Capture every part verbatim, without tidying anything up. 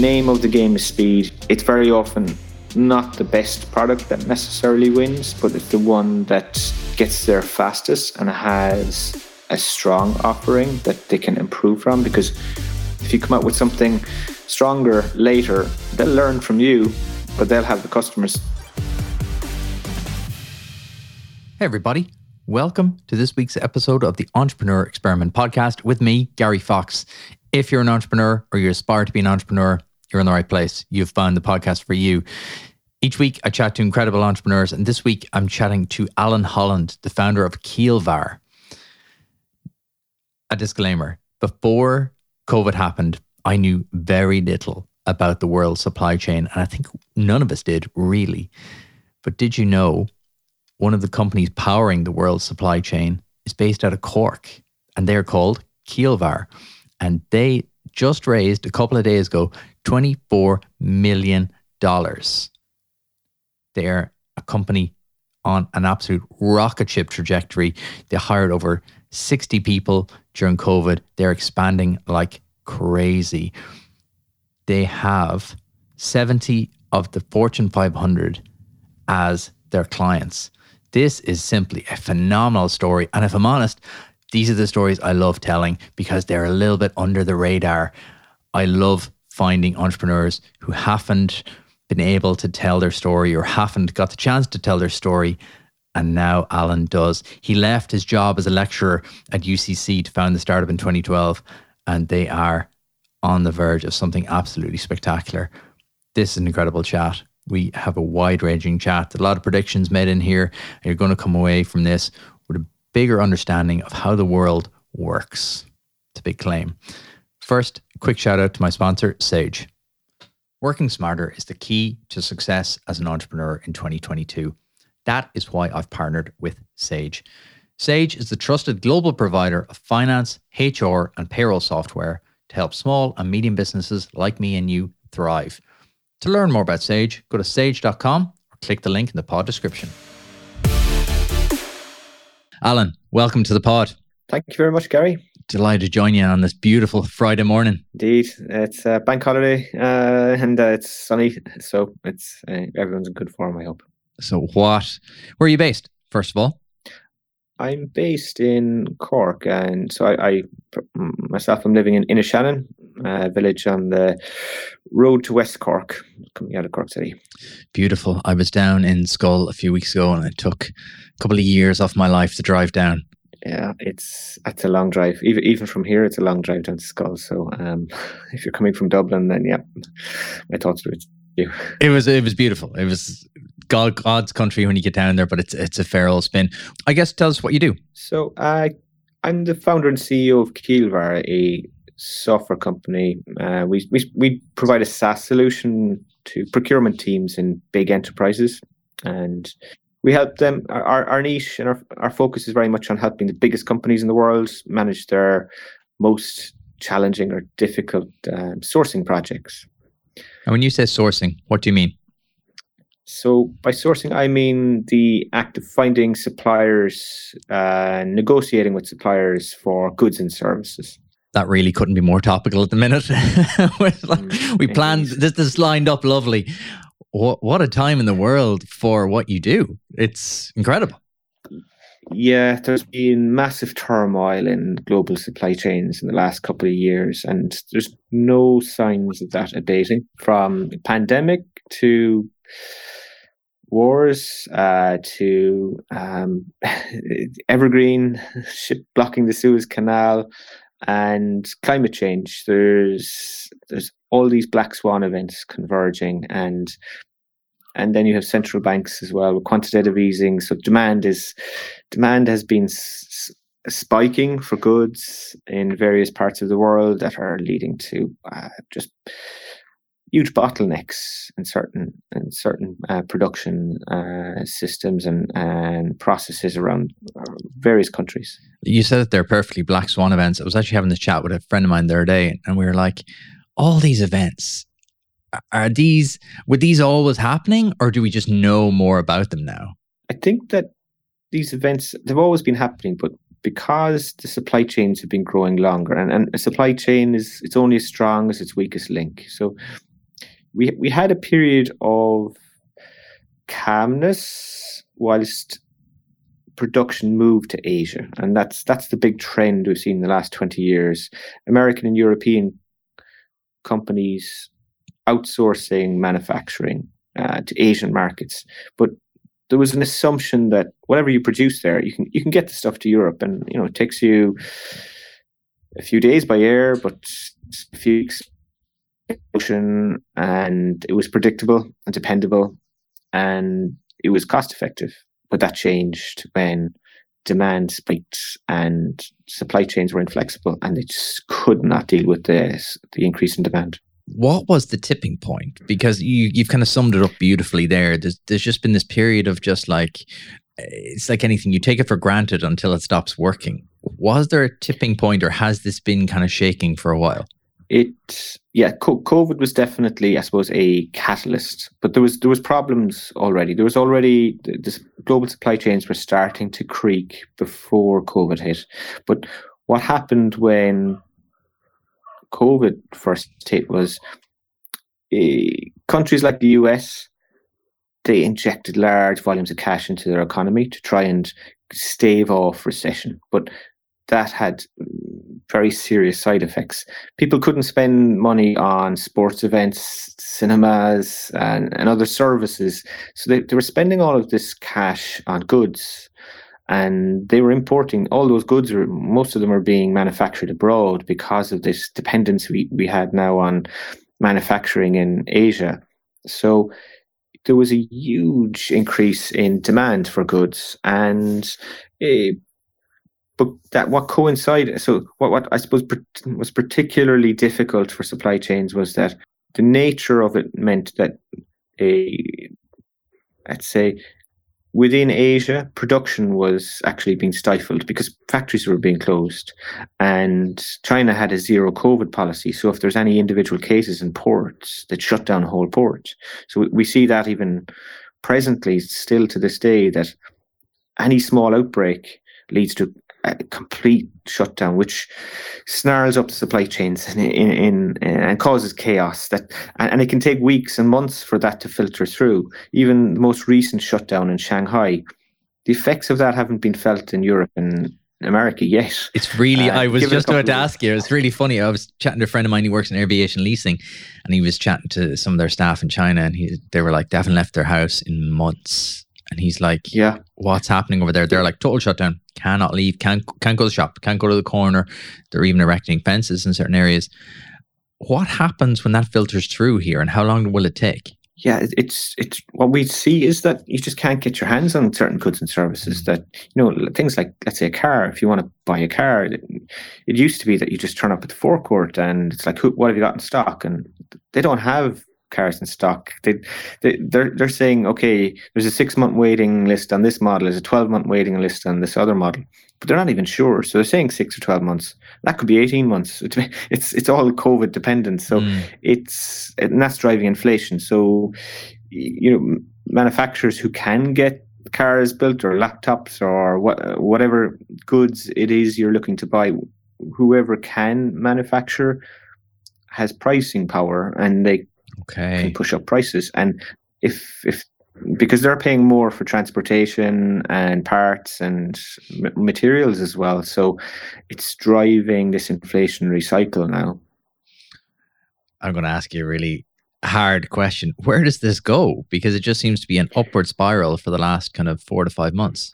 name of the game is speed. It's very often not the best product that necessarily wins, but it's the one that gets there fastest and has a strong offering that they can improve from. Because if you come out with something stronger later, they'll learn from you, but they'll have the customers. Hey everybody, welcome to this week's episode of the Entrepreneur Experiment podcast with me, Gary Fox. If you're an entrepreneur or you aspire to be an entrepreneur, you're in the right place. You've found the podcast for you. Each week I chat to incredible entrepreneurs, and this week I'm chatting to Alan Holland, the founder of Keelvar. A disclaimer, before COVID happened, I knew very little about the world supply chain, and I think none of us did really. But did you know one of the companies powering the world supply chain is based out of Cork, and they're called Keelvar. And they just raised a couple of days ago twenty-four million dollars. They're a company on an absolute rocket ship trajectory. They hired over sixty people during COVID. They're expanding like crazy. They have seventy of the Fortune five hundred as their clients. This is simply a phenomenal story. And if I'm honest, these are the stories I love telling because they're a little bit under the radar. I love finding entrepreneurs who haven't been able to tell their story or haven't got the chance to tell their story. And now Alan does. He left his job as a lecturer at U C C to found the startup in twenty twelve, and they are on the verge of something absolutely spectacular. This is an incredible chat. We have a wide-ranging chat. A lot of predictions made in here, and you're going to come away from this with a bigger understanding of how the world works. It's a big claim. First, a quick shout out to my sponsor, Sage. Working smarter is the key to success as an entrepreneur in twenty twenty-two. That is why I've partnered with Sage. Sage is the trusted global provider of finance, H R, and payroll software to help small and medium businesses like me and you thrive. To learn more about Sage, go to sage dot com or click the link in the pod description. Alan, welcome to the pod. Thank you very much, Gary. Delighted to join you on this beautiful Friday morning. Indeed, it's a bank holiday uh, and uh, it's sunny, so it's uh, everyone's in good form, I hope. So what, where are you based, first of all? I'm based in Cork, and so I, I myself, I'm living in Inishannon, a village on the road to West Cork, coming out of Cork City. Beautiful. I was down in Skull a few weeks ago, and it took a couple of years off my life to drive down. Yeah, it's it's a long drive. Even even from here, it's a long drive down to Skull. So um, if you're coming from Dublin, then yeah, my thoughts are with you. It was it was beautiful. It was God, God's country when you get down there, but it's it's a fair old spin. I guess tell us what you do. So uh, I'm the founder and C E O of Keelvar, a software company. Uh, we we we provide a SaaS solution to procurement teams in big enterprises, and we help them. Our our niche and our our focus is very much on helping the biggest companies in the world manage their most challenging or difficult uh, sourcing projects. And when you say sourcing, what do you mean? So by sourcing, I mean the act of finding suppliers, uh, negotiating with suppliers for goods and services. That really couldn't be more topical at the minute. We planned, this, this lined up lovely. What, what a time in the world for what you do. It's incredible. Yeah, there's been massive turmoil in global supply chains in the last couple of years, and there's no signs of that abating. From pandemic to wars uh, to um, evergreen ship blocking the Suez Canal and climate change. There's there's all these black swan events converging, and and then you have central banks as well with quantitative easing. So demand is demand has been s- spiking for goods in various parts of the world that are leading to uh, just huge bottlenecks in certain in certain uh, production uh, systems and, and processes around uh, various countries. You said it there perfectly, black swan events. I was actually having this chat with a friend of mine the other day, and we were like, all these events, are these, were these always happening, or do we just know more about them now? I think that these events, they've always been happening, but because the supply chains have been growing longer, and, and a supply chain is, it's only as strong as its weakest link. So we we had a period of calmness whilst production moved to Asia, and that's that's the big trend we've seen in the last twenty years. American and European companies outsourcing manufacturing uh, to Asian markets, but there was an assumption that whatever you produce there, you can you can get the stuff to Europe, and you know it takes you a few days by air, but a few weeks by ocean, and it was predictable and dependable, and it was cost effective. But that changed when demand spiked and supply chains were inflexible, and they just could not deal with the the increase in demand. What was the tipping point? Because you, you've kind of summed it up beautifully there. There's, there's just been this period of just like, it's like anything, you take it for granted until it stops working. Was there a tipping point, or has this been kind of shaking for a while? It, yeah, COVID was definitely, I suppose, a catalyst, but there was there was problems already. There was already, the global supply chains were starting to creak before COVID hit. But what happened when COVID first hit was uh, countries like the U S, they injected large volumes of cash into their economy to try and stave off recession. But that had very serious side effects. People couldn't spend money on sports events, cinemas, and, and other services. So they, they were spending all of this cash on goods. And they were importing all those goods, are, most of them are being manufactured abroad because of this dependence we, we had now on manufacturing in Asia. So there was a huge increase in demand for goods. And uh, but that what coincided, so what, what I suppose was particularly difficult for supply chains was that the nature of it meant that, a, let's say, within Asia, production was actually being stifled because factories were being closed, and China had a zero COVID policy. So if there's any individual cases in ports, they'd shut down a whole port. So we, we see that even presently, still to this day, that any small outbreak leads to a complete shutdown, which snarls up the supply chains in, in, in, and causes chaos. That and, and it can take weeks and months for that to filter through. Even the most recent shutdown in Shanghai, the effects of that haven't been felt in Europe and America yet. It's really, uh, I was just about to of ask you, it's really funny. I was chatting to a friend of mine who works in aviation leasing, and he was chatting to some of their staff in China, and he, they were like, they haven't left their house in months. And he's like, yeah, what's happening over there? They're like, total shutdown, cannot leave, can't, can't go to the shop, can't go to the corner. They're even erecting fences in certain areas. What happens when that filters through here, and how long will it take? Yeah, it's it's what we see is that you just can't get your hands on certain goods and services. That, you know, things like, let's say, a car. If you want to buy a car, it, it used to be that you just turn up at the forecourt and it's like, who, what have you got in stock? And they don't have cars in stock. They, they they're they're saying, okay, there's a six month waiting list on this model, there's a twelve month waiting list on this other model, but they're not even sure. So they're saying six or twelve months. That could be eighteen months. It's it's all COVID dependent. So mm. it's and that's driving inflation. So, you know, manufacturers who can get cars built or laptops or what whatever goods it is you're looking to buy, whoever can manufacture has pricing power, and they Okay. can push up prices. And if if because they're paying more for transportation and parts and m- materials as well, so it's driving this inflationary cycle now. I'm going to ask you a really hard question. Where does this go? Because it just seems to be an upward spiral for the last kind of four to five months.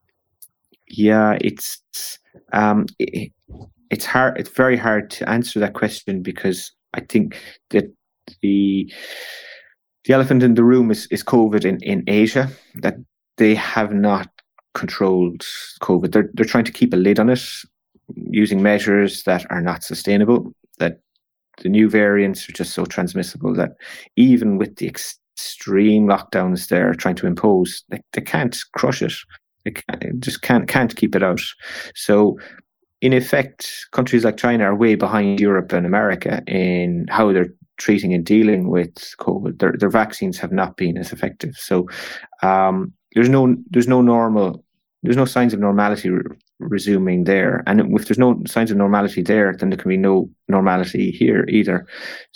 Yeah, it's um, it, it's hard. It's very hard to answer that question, because I think that the the elephant in the room is, is COVID in, in Asia, that they have not controlled COVID. They're they're trying to keep a lid on it using measures that are not sustainable, that the new variants are just so transmissible that even with the extreme lockdowns they're trying to impose, they, they can't crush it. They can't, just can't can't keep it out. So in effect, countries like China are way behind Europe and America in how they're treating and dealing with COVID. Their their vaccines have not been as effective. So um, there's no there's no normal there's no signs of normality re- resuming there. And if there's no signs of normality there, then there can be no normality here either.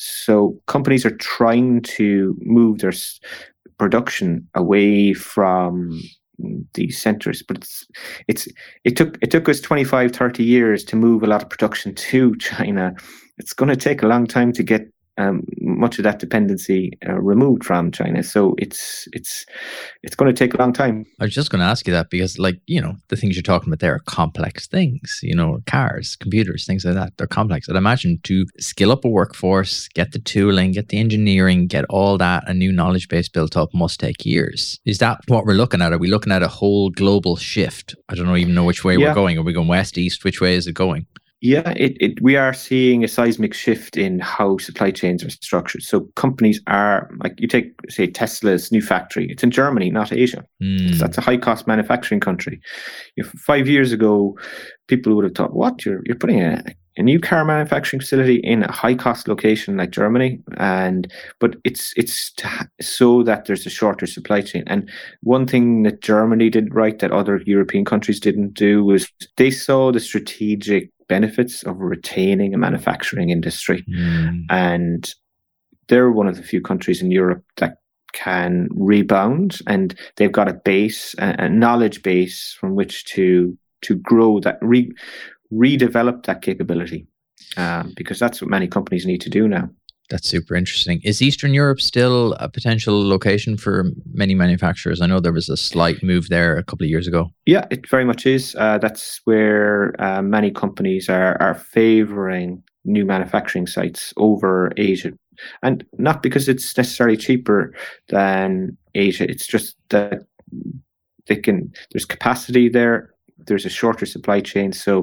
So companies are trying to move their s- production away from these centers, but it's it's it took it took us twenty-five, thirty years to move a lot of production to China. It's going to take a long time to get um, much of that dependency uh, removed from China. So it's it's it's going to take a long time. I was just going to ask you that because, like, you know, the things you're talking about there are complex things. You know, cars, computers, things like that. They're complex. I'd imagine to skill up a workforce, get the tooling, get the engineering, get all that, a new knowledge base built up must take years. Is that what we're looking at? Are we looking at a whole global shift? I don't even know which way Yeah. we're going. Are we going west, east? Which way is it going? Yeah, it, it we are seeing a seismic shift in how supply chains are structured. So companies are, like, you take, say, Tesla's new factory. It's in Germany, not Asia. Mm. That's a high-cost manufacturing country. If five years ago, people would have thought, what? You're you're putting a, a new car manufacturing facility in a high-cost location like Germany? And but it's it's to, so that there's a shorter supply chain. And one thing that Germany did right that other European countries didn't do was they saw the strategic benefits of retaining a manufacturing industry. Mm. And they're one of the few countries in Europe that can rebound, and they've got a base, a, a knowledge base from which to to grow that, re, redevelop that capability, um, because that's what many companies need to do now. That's super interesting. Is Eastern Europe still a potential location for many manufacturers? I know there was a slight move there a couple of years ago. Yeah, it very much is. Uh, that's where uh, many companies are are favouring new manufacturing sites over Asia. And not because it's necessarily cheaper than Asia. It's just that they can, there's capacity there. There's a shorter supply chain. So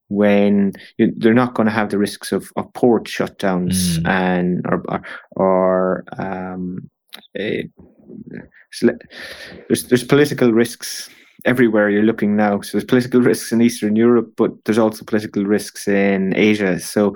when you, they're not going to have the risks of, of port shutdowns mm. and or or, or um, uh, there's there's political risks everywhere you're looking now. So there's political risks in Eastern Europe, but there's also political risks in Asia. So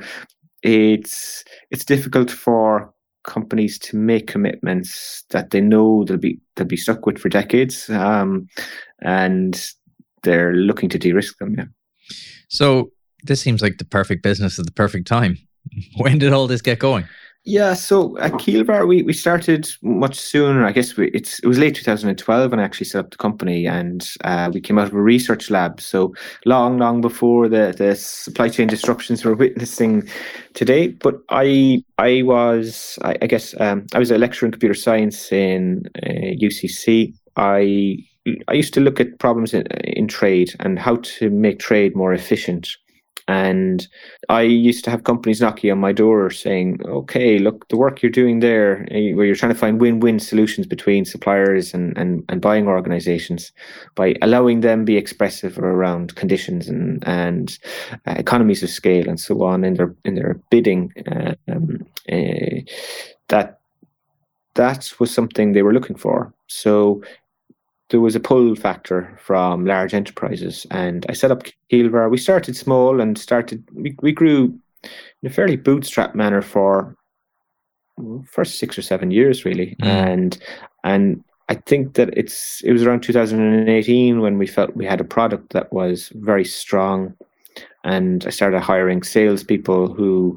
it's it's difficult for companies to make commitments that they know they'll be they'll be stuck with for decades, um, and they're looking to de-risk them. Yeah. So this seems like the perfect business at the perfect time. When did all this get going? Yeah, so at Keelvar, we, we started much sooner. I guess we, it's it was late two thousand twelve when I actually set up the company, and uh, we came out of a research lab. So long, long before the, the supply chain disruptions we're witnessing today. But I I was I, I guess um, I was a lecturer in computer science in uh, U C C. I I used to look at problems in, in trade and how to make trade more efficient. And I used to have companies knocking on my door saying, okay, look, the work you're doing there, where you're trying to find win-win solutions between suppliers and, and, and buying organizations by allowing them be expressive around conditions and, and uh, economies of scale and so on in their in their bidding, uh, um, uh, that that was something they were looking for. So there was a pull factor from large enterprises, and I set up Keelvar. We started small and started. We, we grew in a fairly bootstrap manner for first six or seven years, really. Mm. And and I think that it's it was around two thousand eighteen when we felt we had a product that was very strong, and I started hiring salespeople who,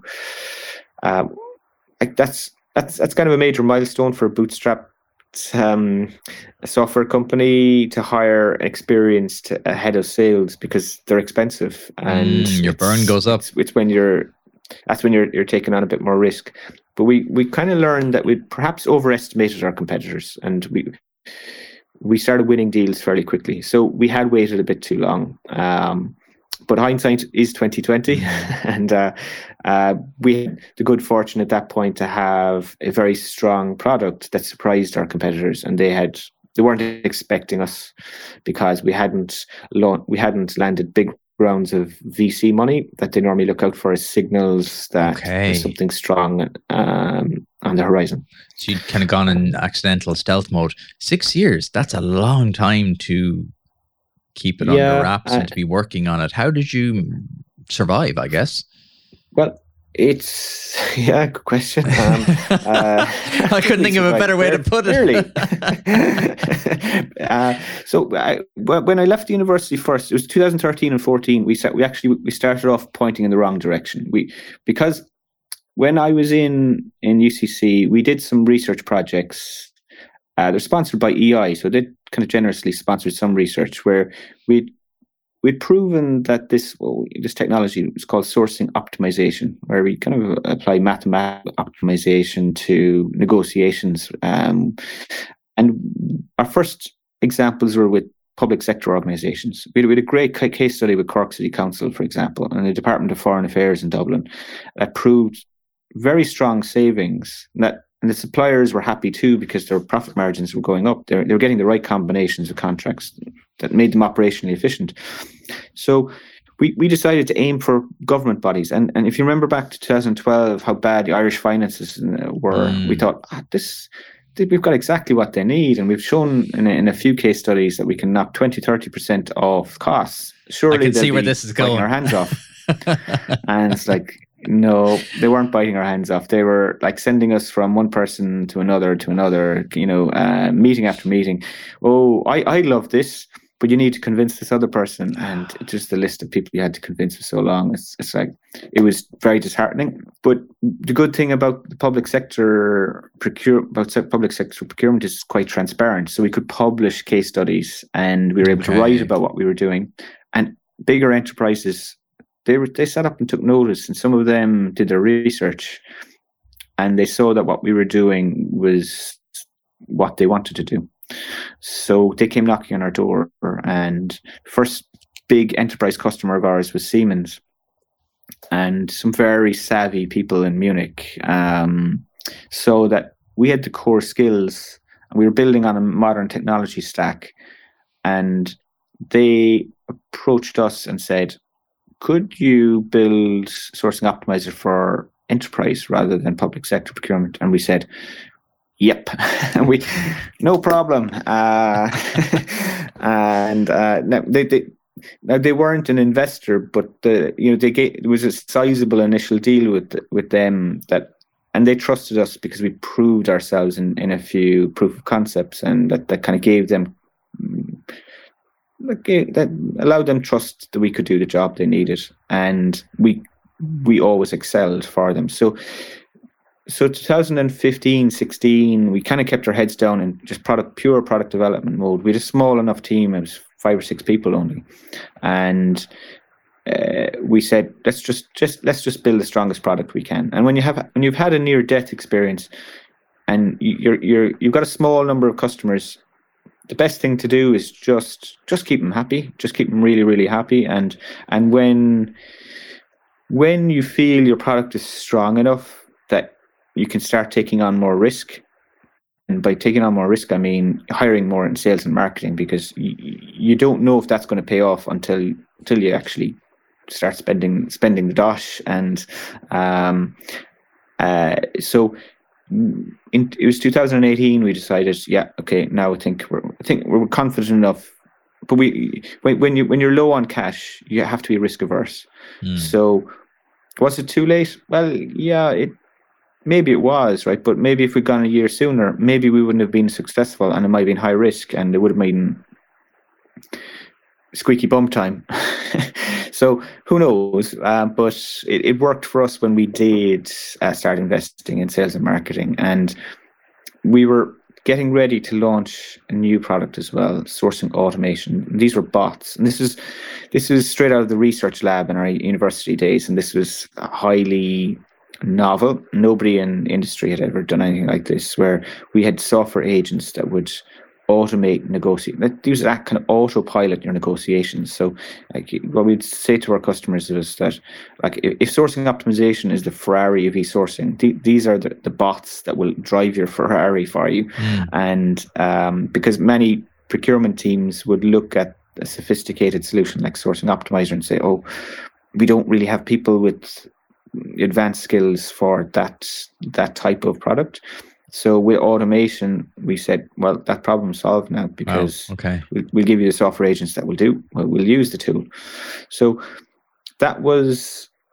um, like that's that's that's kind of a major milestone for a bootstrap. Um, a software company to hire an experienced head of sales because they're expensive, and mm, your burn goes up. It's, it's when you're that's when you're you're taking on a bit more risk. But we we kind of learned that we perhaps overestimated our competitors, and we we started winning deals fairly quickly. So we had waited a bit too long. Um, But hindsight is twenty twenty, and uh, uh, we had the good fortune at that point to have a very strong product that surprised our competitors, and they had they weren't expecting us because we hadn't lo- we hadn't landed big rounds of V C money that they normally look out for as signals that okay. there's something strong um, on the horizon. So you'd kind of gone in accidental stealth mode. Six years—that's a long time to keep it yeah, under wraps uh, and to be working on it. How did you survive, I guess? Well, It's yeah, good question. Um, uh, I couldn't think of a better way to put it. uh, so I, when I left the university first, it was two thousand thirteen and fourteen. We set, we actually we started off pointing in the wrong direction. We because when I was in in U C C, we did some research projects. Uh, they're sponsored by E I, so they kind of generously sponsored some research where we. We'd proven that this well, this technology was called sourcing optimization, where we kind of apply mathematical optimization to negotiations. Um, and our first examples were with public sector organisations. We had, we had a great case study with Cork City Council, for example, and the Department of Foreign Affairs in Dublin that proved very strong savings. And that and the suppliers were happy too because their profit margins were going up. They're, they were getting the right combinations of contracts that made them operationally efficient. So we, we decided to aim for government bodies. And, and if you remember back to two thousand twelve, how bad the Irish finances were, mm. we thought, ah, this we've got exactly what they need. And we've shown in a, in a few case studies that we can knock twenty, thirty percent off costs. Surely I can see where this is going. Our hands off. And it's like, no, they weren't biting our hands off. They were like sending us from one person to another to another, you know, uh, meeting after meeting. Oh, I, I love this, but you need to convince this other person. And just the list of people you had to convince for so long. It's, it's like, it was very disheartening. But the good thing about the public sector procure, about public sector procurement is quite transparent. So we could publish case studies and we were able okay. to write about what we were doing. And bigger enterprises, They were, they sat up and took notice, and some of them did their research and they saw that what we were doing was what they wanted to do. So they came knocking on our door, and first big enterprise customer of ours was Siemens, and some very savvy people in Munich um, so that we had the core skills and we were building on a modern technology stack, and they approached us and said, could you build Sourcing Optimizer for enterprise rather than public sector procurement? And we said, yep. And we, no problem. Uh, and uh, now they, they, now they weren't an investor, but the, you know, they gave, it was a sizable initial deal with with them that, and they trusted us because we proved ourselves in, in a few proof of concepts, and that, that kind of gave them. That allowed them trust that we could do the job they needed, and we we always excelled for them. So, so twenty fifteen, sixteen, we kind of kept our heads down in just product, pure product development mode. We had a small enough team; it was five or six people only, and uh, we said, let's just just let's just build the strongest product we can. And when you have when you've had a near death experience, and you're you're you've got a small number of customers, the best thing to do is just just keep them happy, just keep them really, really happy. And and when when you feel your product is strong enough that you can start taking on more risk, and by taking on more risk, I mean hiring more in sales and marketing, because you, you don't know if that's going to pay off until until you actually start spending spending the dosh. And um, uh, so. In, it was two thousand eighteen. We decided, yeah, okay. Now I think we're, I think we're confident enough. But we, when, when you when you're low on cash, you have to be risk averse. Mm. So, was it too late? Well, yeah, it maybe it was, right. But maybe if we'd gone a year sooner, maybe we wouldn't have been successful, and it might have been high risk, and it would have been squeaky bum time. So who knows? Uh, but it, it worked for us when we did uh, start investing in sales and marketing, and we were getting ready to launch a new product as well, sourcing automation. These were bots, and this is this was straight out of the research lab in our university days, and this was highly novel. Nobody in industry had ever done anything like this, where we had software agents that would automate negotiate. That use that kind of autopilot your negotiations. So, like what we'd say to our customers is that, like, if, if sourcing optimization is the Ferrari of e-sourcing, th- these are the, the bots that will drive your Ferrari for you. Mm. And um, because many procurement teams would look at a sophisticated solution like Sourcing Optimizer and say, "Oh, we don't really have people with advanced skills for that that type of product." So with automation, we said, well, that problem's solved now, because oh, okay. we'll, we'll give you the software agents that will do. We'll, we'll use the tool. So that was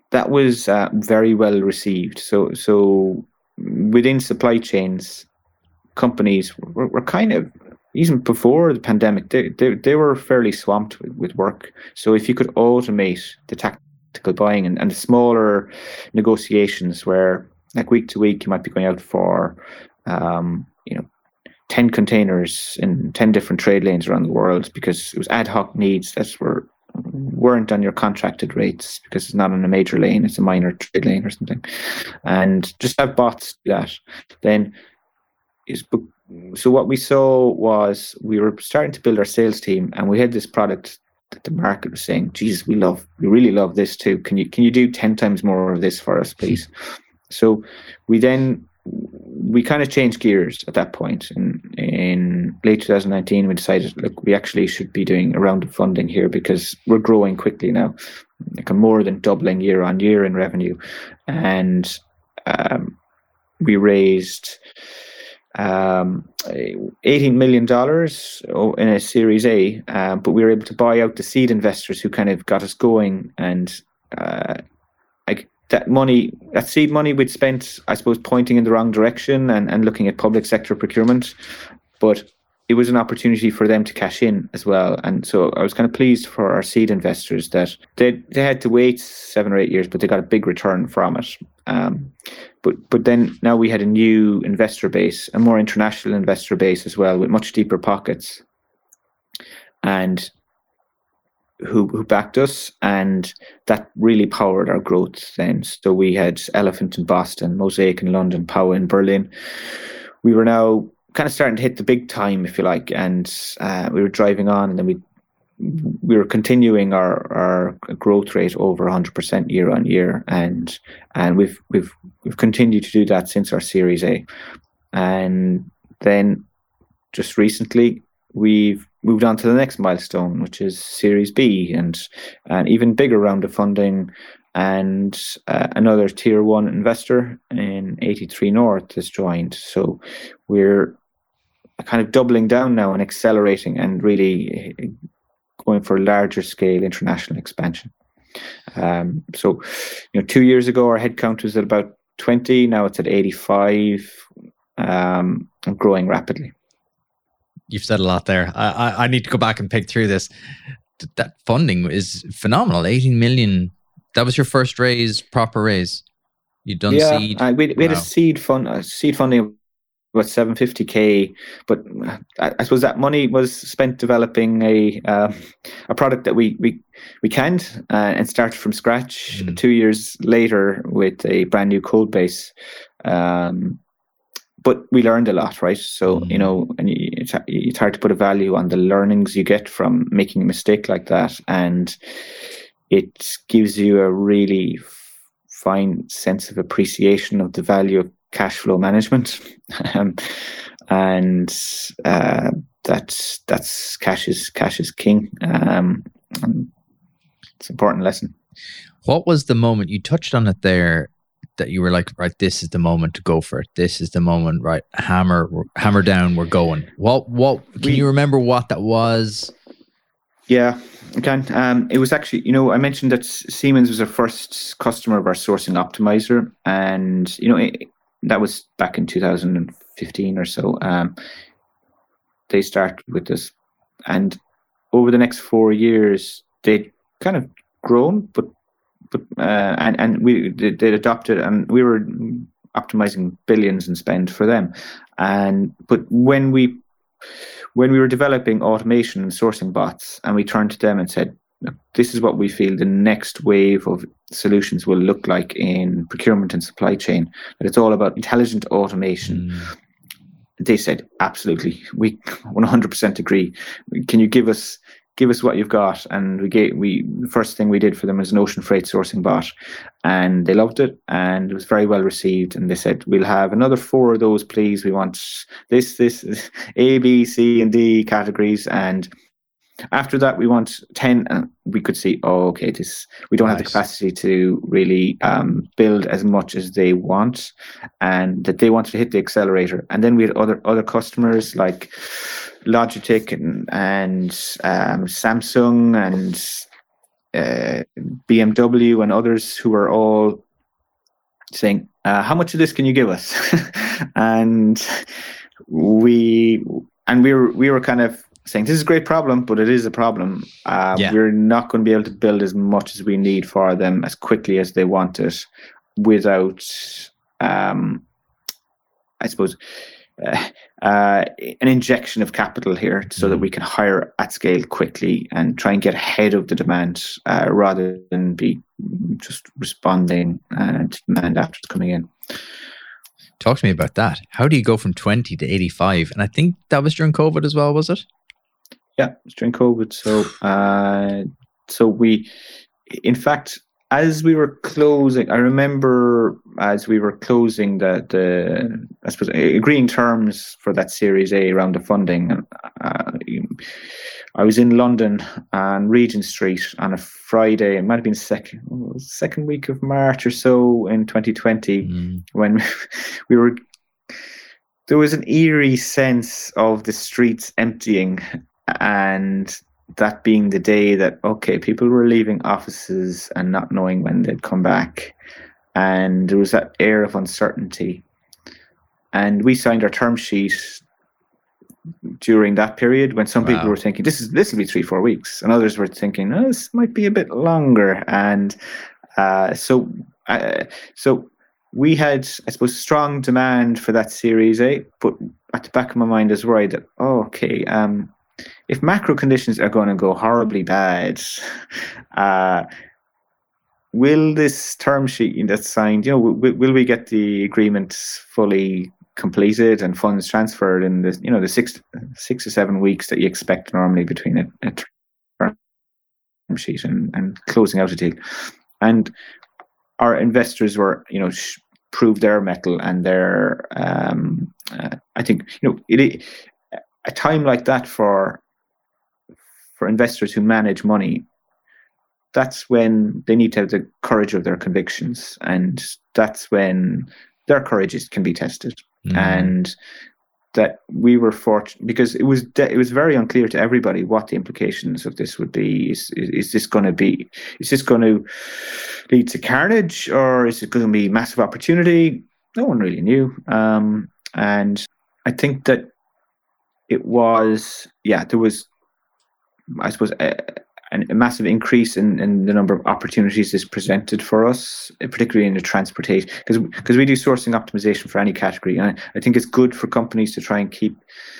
that was uh, very well received. So so within supply chains, companies were, were kind of, even before the pandemic, they, they, they were fairly swamped with, with work. So if you could automate the tactical buying and, and the smaller negotiations where, like week to week, you might be going out for, um, you know, ten containers in ten different trade lanes around the world because it was ad hoc needs that were, weren't on your contracted rates because it's not on a major lane, it's a minor trade lane or something. And just have bots do that. Then is so what we saw was we were starting to build our sales team, and we had this product that the market was saying, "Jesus, we love, we really love this too. Can you can you do ten times more of this for us, please?" So we then we kind of changed gears at that point. And in late twenty nineteen, we decided, look, we actually should be doing a round of funding here because we're growing quickly now, like more than doubling year on year in revenue, and um, we raised um eighteen million dollars in a Series A, uh, but we were able to buy out the seed investors who kind of got us going. And uh like that money, that seed money we'd spent, I suppose, pointing in the wrong direction and, and looking at public sector procurement, but it was an opportunity for them to cash in as well. And so I was kind of pleased for our seed investors that they they had to wait seven or eight years, but they got a big return from it. Um, but but then now we had a new investor base, a more international investor base as well, with much deeper pockets, and who who backed us, and that really powered our growth then. So we had Elephant in Boston, Mosaic in London, Power in Berlin. We were now kind of starting to hit the big time, if you like, and uh, we were driving on, and then we we were continuing our, our growth rate over one hundred percent year on year, and and we've we've we've continued to do that since our Series A. And then just recently we've moved on to the next milestone, which is Series B, and an even bigger round of funding, and uh, another tier one investor in eighty-three North has joined. So we're kind of doubling down now and accelerating and really going for larger scale international expansion. Um, so, you know, two years ago our headcount was at about twenty. Now it's at eighty-five, um, and growing rapidly. You've said a lot there. I, I, I need to go back and pick through this. That funding is phenomenal. eighteen million. That was your first raise, proper raise. You'd done yeah, seed. Uh, we, we wow. had a seed fund, uh, seed funding of about seven hundred fifty K, but I, I suppose that money was spent developing a uh, a product that we we we canned uh, and started from scratch mm. two years later with a brand new code base. Um, but we learned a lot, right? So mm. you know, and you, it's it's hard to put a value on the learnings you get from making a mistake like that, and it gives you a really fine sense of appreciation of the value of cash flow management. um, and uh, that's that's cash is cash is king. Um, and it's an important lesson. What was the moment you touched on it there that you were like, right, this is the moment to go for it. This is the moment, right? Hammer, hammer down. We're going. What? What? Can we, you remember what that was? Yeah, I can. Um, it was actually, you know, I mentioned that Siemens was our first customer of our sourcing optimizer, and you know, it, that was back in two thousand fifteen or so. Um, they started with this, and over the next four years, they'd kind of grown, but but uh, and and we they, they adopted, and we were optimizing billions in spend for them. And but when we when we were developing automation and sourcing bots, and we turned to them and said, this is what we feel the next wave of solutions will look like in procurement and supply chain, that it's all about intelligent automation. Mm. They said, absolutely, we one hundred percent agree. Can you give us give us what you've got? And we gave we the first thing we did for them was an ocean freight sourcing bot, and they loved it, and it was very well received. And they said, we'll have another four of those, please. We want this, this, A, B, C, and D categories, and after that, we want ten, and we could see, oh, okay, this we don't nice. have the capacity to really um, build as much as they want, and that they wanted to hit the accelerator. And then we had other other customers like Logitech and, and um, Samsung and uh, B M W and others who were all saying, uh, "How much of this can you give us?" and we and we were we were kind of saying, "This is a great problem, but it is a problem. Uh, Yeah. We're not going to be able to build as much as we need for them as quickly as they want it, without, um, I suppose." Uh, uh, an injection of capital here so mm. that we can hire at scale quickly and try and get ahead of the demand uh, rather than be just responding uh, to demand after it's coming in. Talk to me about that. How do you go from twenty to eighty-five? And I think that was during COVID as well, was it? Yeah, it was during COVID. So, uh, so we, in fact, as we were closing, I remember as we were closing the, the I suppose, agreeing terms for that Series A around the funding. Uh, I was in London on Regent Street on a Friday. It might have been second second week of March or so in twenty twenty, mm. when we were. There was an eerie sense of the streets emptying, and that being the day that, okay, people were leaving offices and not knowing when they'd come back. And there was that air of uncertainty. And we signed our term sheet during that period when some wow. people were thinking, this is this will be three, four weeks. And others were thinking, oh, this might be a bit longer. And uh, so, uh, so we had, I suppose, strong demand for that Series A. But at the back of my mind, I was worried that, oh, okay, um, if macro conditions are going to go horribly bad, uh, will this term sheet that's signed, you know, will, will we get the agreement fully completed and funds transferred in the, you know, the six, six or seven weeks that you expect normally between a, a term sheet and, and closing out a deal? And our investors were, you know, sh- proved their mettle and their, um, uh, I think, you know, it. A time like that for for investors who manage money, that's when they need to have the courage of their convictions, and that's when their courage is, can be tested. Mm. And that we were fortunate because it was de- it was very unclear to everybody what the implications of this would be. Is is, is this going to be? Is this going to lead to carnage, or is it going to be massive opportunity? No one really knew, um, and I think that. It was, yeah, there was, I suppose, a, a massive increase in, in the number of opportunities this presented for us, particularly in the transportation, because because we do sourcing optimization for any category. And I, I think it's good for companies to try and keep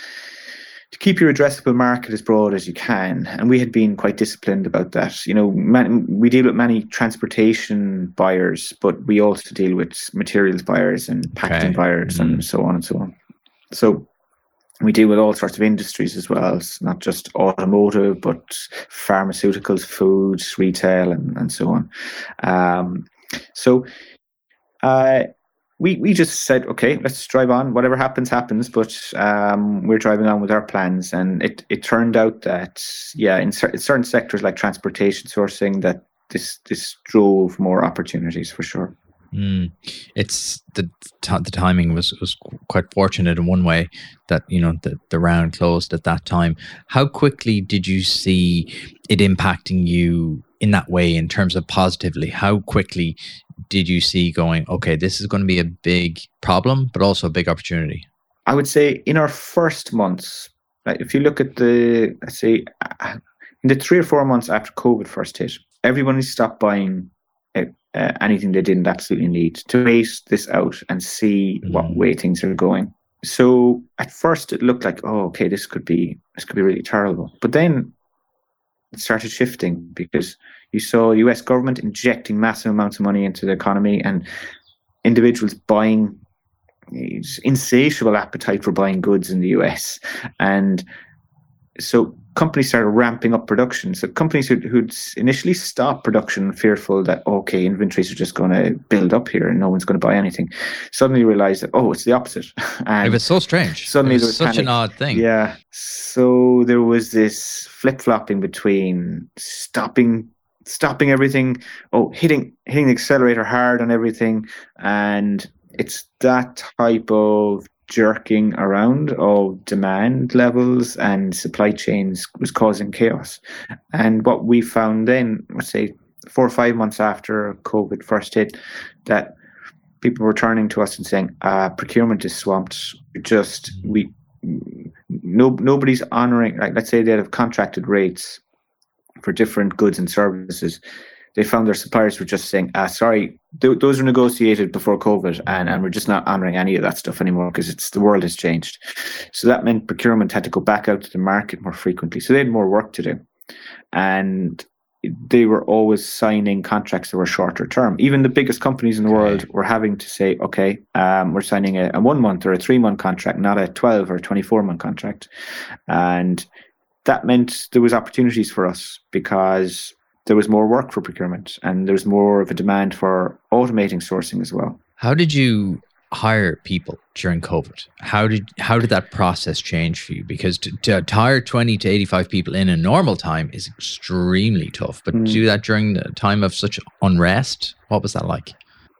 to keep your addressable market as broad as you can. And we had been quite disciplined about that. You know, man, we deal with many transportation buyers, but we also deal with materials buyers and packaging okay. buyers mm-hmm. and so on and so on. So we deal with all sorts of industries as well. It's not just automotive, but pharmaceuticals, foods, retail, and, and so on. Um, so uh, we we just said, okay, let's drive on. Whatever happens, happens. But um, we're driving on with our plans. And it, it turned out that, yeah, in cer- certain sectors like transportation sourcing, that this this drove more opportunities for sure. Mm. It's the t- the timing was, was quite fortunate in one way that, you know, the, the round closed at that time. How quickly did you see it impacting you in that way in terms of positively? How quickly did you see going, okay, this is going to be a big problem, but also a big opportunity? I would say in our first months, like if you look at the, let's say, in the three or four months after COVID first hit, everyone stopped buying Uh, anything they didn't absolutely need to wait this out and see mm. what way things are going. So at first it looked like, oh, okay, this could be this could be really terrible. But then it started shifting because you saw the U S government injecting massive amounts of money into the economy and individuals buying, insatiable appetite for buying goods in the U S. And so companies started ramping up production. So companies who'd, who'd initially stopped production, fearful that, okay, inventories are just going to build up here and no one's going to buy anything, suddenly realized that, oh, it's the opposite. And it was so strange. Suddenly it was, there was such panic. An odd thing. Yeah. So there was this flip-flopping between stopping stopping everything, oh, hitting hitting the accelerator hard on everything. And it's that type of jerking around of demand levels and supply chains was causing chaos. And what we found then, let's say four or five months after COVID first hit, that people were turning to us and saying, uh, procurement is swamped. Just we no nobody's honoring, like let's say they have contracted rates for different goods and services. They found their suppliers were just saying, ah, sorry, th- those were negotiated before COVID, and, and we're just not honoring any of that stuff anymore because it's the world has changed. So that meant procurement had to go back out to the market more frequently. So they had more work to do. And they were always signing contracts that were shorter term. Even the biggest companies in the world were having to say, okay, um, we're signing a, a one month or a three month contract, not a twelve or twenty-four month contract. And that meant there was opportunities for us because there was more work for procurement and there was more of a demand for automating sourcing as well. How did you hire people during COVID? How did how did that process change for you? Because to, to, to hire twenty to eighty-five people in a normal time is extremely tough. But mm. to do that during the time of such unrest, what was that like?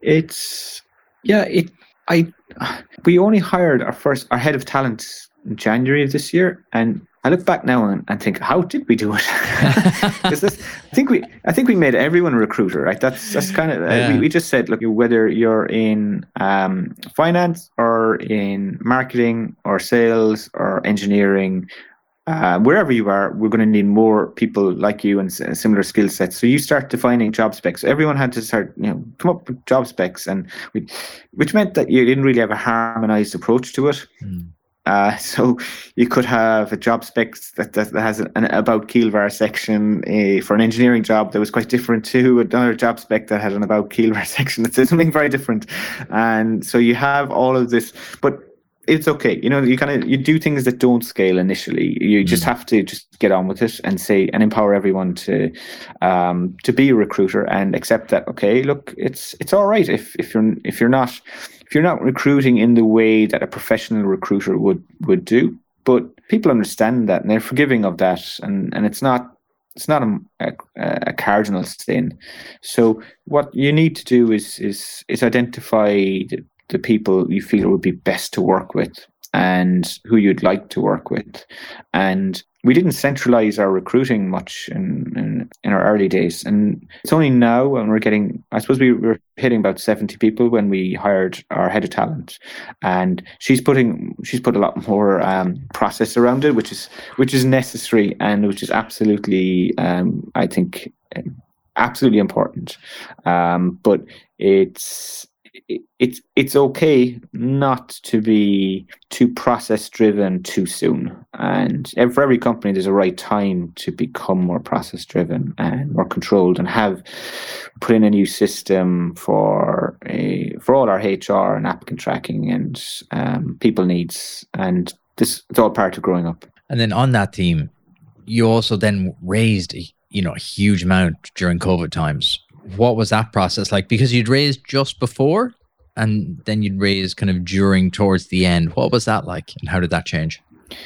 It's yeah, it I we only hired our first our head of talent in January of this year, and I look back now and, and think, how did we do it? Because I think we, I think we made everyone a recruiter, right? That's that's kind of yeah. uh, we, we just said, look, whether you're in um, finance or in marketing or sales or engineering, uh, wherever you are, we're going to need more people like you and s- similar skill sets. So you start defining job specs. Everyone had to start, you know, come up with job specs, and we, which meant that you didn't really have a harmonized approach to it. Mm. Uh, so you could have a job spec that, that, that has an, an about Keelvar section uh, for an engineering job that was quite different to another job spec that had an about Keelvar section that said something very different. And so you have all of this, but it's okay. You know, you kind of, you do things that don't scale initially. You mm. just have to just get on with it and say, and empower everyone to, um, to be a recruiter and accept that, okay, look, it's, it's all right if, if you're, if you're not, if you're not recruiting in the way that a professional recruiter would, would do, but people understand that and they're forgiving of that. And, and it's not, it's not a, a, a cardinal sin. So what you need to do is, is, is identify the, the people you feel would be best to work with and who you'd like to work with. And we didn't centralize our recruiting much in, in, in our early days. And it's only now when we're getting, I suppose we were hitting about seventy people when we hired our head of talent. And she's putting, she's put a lot more um, process around it, which is, which is necessary and which is absolutely, um, I think, absolutely important. Um, but it's, It's it's okay not to be too process driven too soon, and for every company there's a right time to become more process driven and more controlled, and have put in a new system for a for all our H R and applicant tracking and um, people needs, and this it's all part of growing up. And then on that theme, you also then raised a, you know a huge amount during COVID times. What was that process like? Because you'd raised just before and then you'd raise kind of during towards the end. What was that like and how did that change?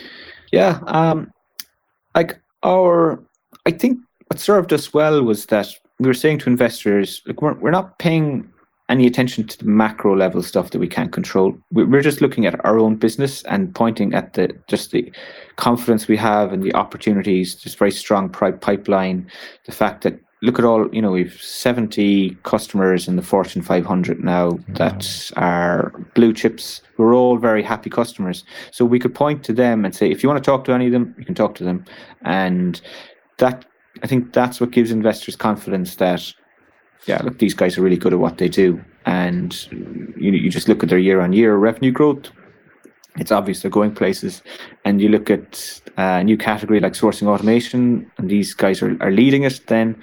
Yeah, um, like our, I think what served us well was that we were saying to investors, look, we're, we're not paying any attention to the macro level stuff that we can't control. We're just looking at our own business and pointing at the just the confidence we have and the opportunities, just very strong pipeline, the fact that look at all, you know, we've seventy customers in the Fortune five hundred now mm-hmm. that are blue chips. We're all very happy customers. So we could point to them and say, if you want to talk to any of them, you can talk to them. And that, I think that's what gives investors confidence that, yeah, look, these guys are really good at what they do. And you, you just look at their year on year revenue growth. It's obvious they're going places. And you look at a new category like sourcing automation, and these guys are, are leading it, then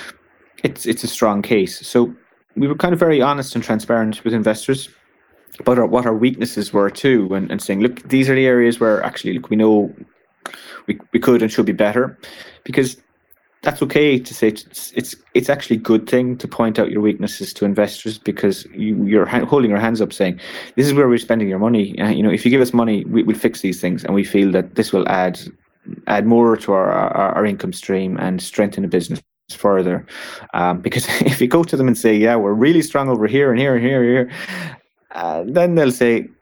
it's it's a strong case. So we were kind of very honest and transparent with investors about our, what our weaknesses were too, and, and saying, look, these are the areas where actually, look, we know we, we could and should be better, because that's okay to say. It's, it's it's actually a good thing to point out your weaknesses to investors, because you, you're ha- holding your hands up saying, this is where we're spending your money. Uh, you know, if you give us money, we, we'll fix these things, and we feel that this will add add more to our, our, our income stream and strengthen the business further. Um, because if you go to them and say, yeah, we're really strong over here and here and here and here, uh, then they'll say,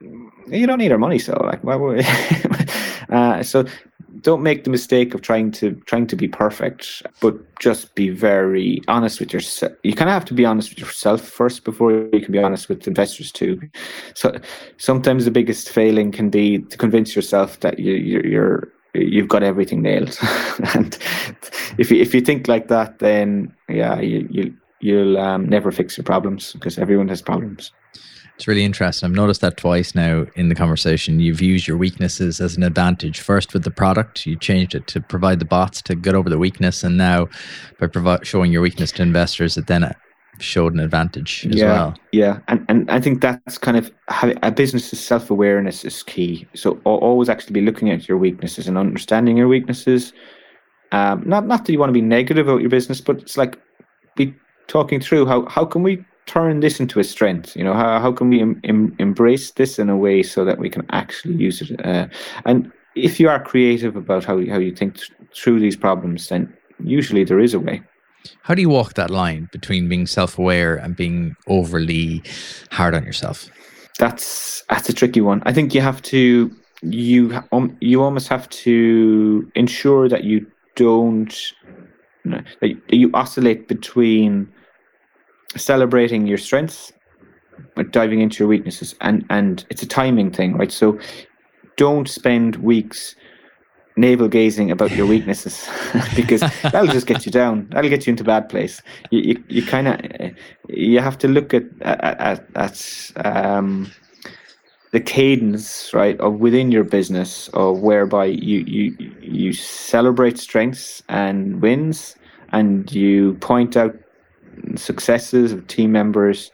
you don't need our money, so like, why would uh, so don't make the mistake of trying to trying to be perfect, but just be very honest with yourself. You kind of have to be honest with yourself first before you can be honest with investors too. So sometimes the biggest failing can be to convince yourself that you, you're, you're you've got everything nailed. And if you, if you think like that, then yeah, you, you you'll um, never fix your problems, because everyone has problems. It's really interesting. I've noticed that twice now in the conversation. You've used your weaknesses as an advantage. First with the product, you changed it to provide the bots to get over the weakness, and now by provi- showing your weakness to investors, it then showed an advantage as yeah, well. Yeah, and and I think that's kind of how a business's self-awareness is key. So always actually be looking at your weaknesses and understanding your weaknesses. Um, not not that you want to be negative about your business, but it's like be talking through how how can we turn this into a strength. You know, how how can we em, em, embrace this in a way so that we can actually use it. Uh, and if you are creative about how how you think th- through these problems, then usually there is a way. How do you walk that line between being self-aware and being overly hard on yourself? That's that's a tricky one. I think you have to you um, you almost have to ensure that you don't that you oscillate between celebrating your strengths but diving into your weaknesses, and and it's a timing thing, right? So don't spend weeks navel gazing about your weaknesses because that'll just get you down. That'll get you into a bad place. You you, you kind of you have to look at at, at um, the cadence, right, of within your business, of whereby you you you celebrate strengths and wins, and you point out successes of team members,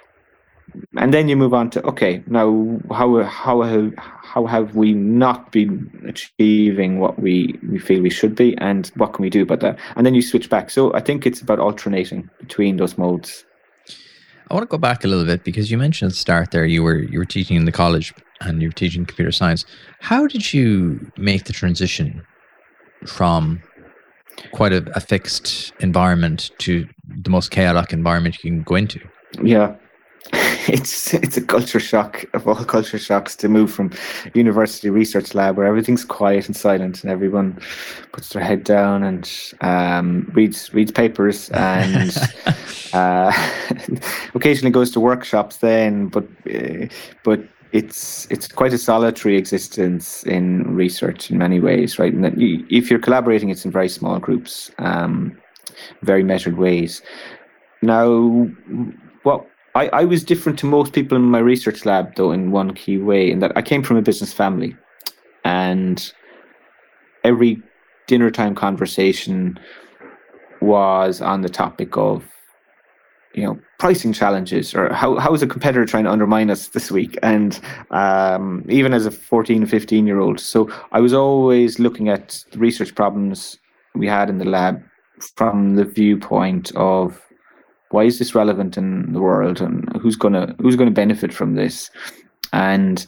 and then you move on to, okay, now how how have how have we not been achieving what we, we feel we should be, and what can we do about that? And then you switch back. So I think it's about alternating between those modes. I want to go back a little bit, because you mentioned at the start there you were you were teaching in the college and you were teaching computer science. How did you make the transition from quite a, a fixed environment to the most chaotic environment you can go into? Yeah, it's it's a culture shock of all culture shocks to move from university research lab where everything's quiet and silent and everyone puts their head down and um, reads reads papers and uh, occasionally goes to workshops then, but uh, but it's it's quite a solitary existence in research in many ways, right? And that you, if you're collaborating, it's in very small groups, um, very measured ways. Now, what I, I was different to most people in my research lab, though, in one key way, in that I came from a business family, and every dinner time conversation was on the topic of, you know, pricing challenges, or how how is a competitor trying to undermine us this week, and um, even as a fourteen, fifteen year old. So I was always looking at the research problems we had in the lab from the viewpoint of, why is this relevant in the world, and who's gonna who's gonna benefit from this? And